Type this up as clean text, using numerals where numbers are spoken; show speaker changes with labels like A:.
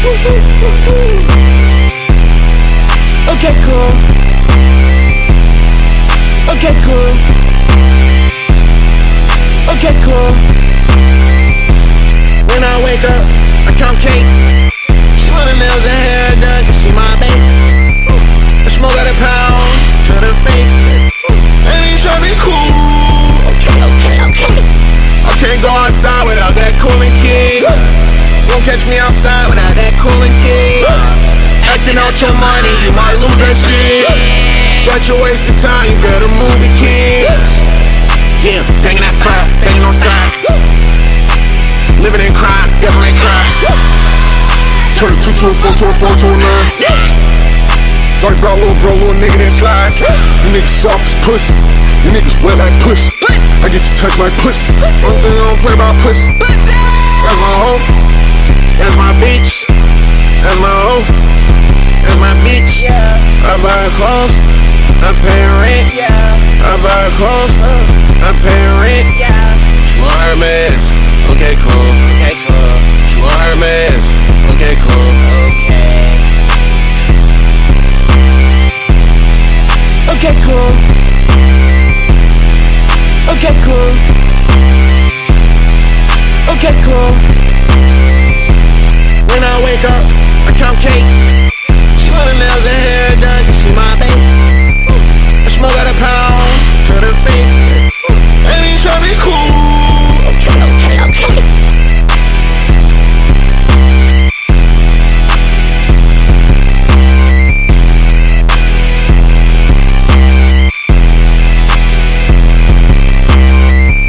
A: Okay, cool. Okay, cool. Okay, cool.
B: When I wake up, I count cake. She want her nails and hair done, cause she my babe. I smoke out a pound to the face. And he try me cool. Okay. I can't go outside without that cooling kid. Won't catch me outside without that cooling kid. Acting out your money, you might lose that shit. Such a waste of time, you better move it, kid. Yeah, banging that fire, banging on side. Living in crime, devil ain't cry. Turn a 2 to a 4 to a 4 to a 9. Dark brown little nigga that slides. You niggas soft as pussy. You niggas wet like pussy. I get you touch like pussy. One thing I don't play about pussy. That's my hoe. That's my bitch. That's my hoe. That's my bitch. I buy her clothes. I pay rent. I buy her clothes. I pay rent. She want her meds.